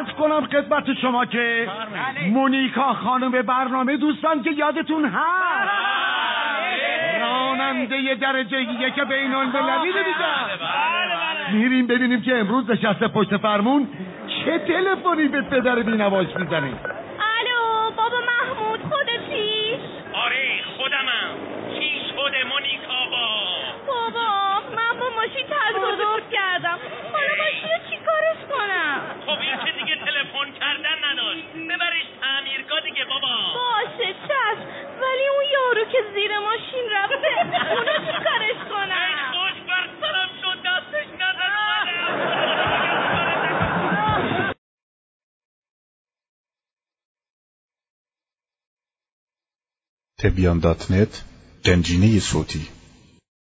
عرض کنم خدمت شما که مونیکا خانم برنامه دوستان که یادتون هست راننده درجه یک بین المللی میریم ببینیم که امروز نشسته پشت فرمون چه تلفنی به پدر بینواش میزنه. الو بابا محمود خودتی؟ آره خودمم. چی شده مونیکا بابا من با ماشین تصادف کردم. حالا ماشین رو چی کارش کنم؟ خب این که دیگه تلفن کردن نداشت، ببرش تعمیرگاه دیگه بابا. باشه چشم، ولی اون یارو که زیر ماشین رفته اونو چی کارش کنم؟ ای خوش بر سرم شد دستش ندن اومدم. تبیان.net گنجینه صوتی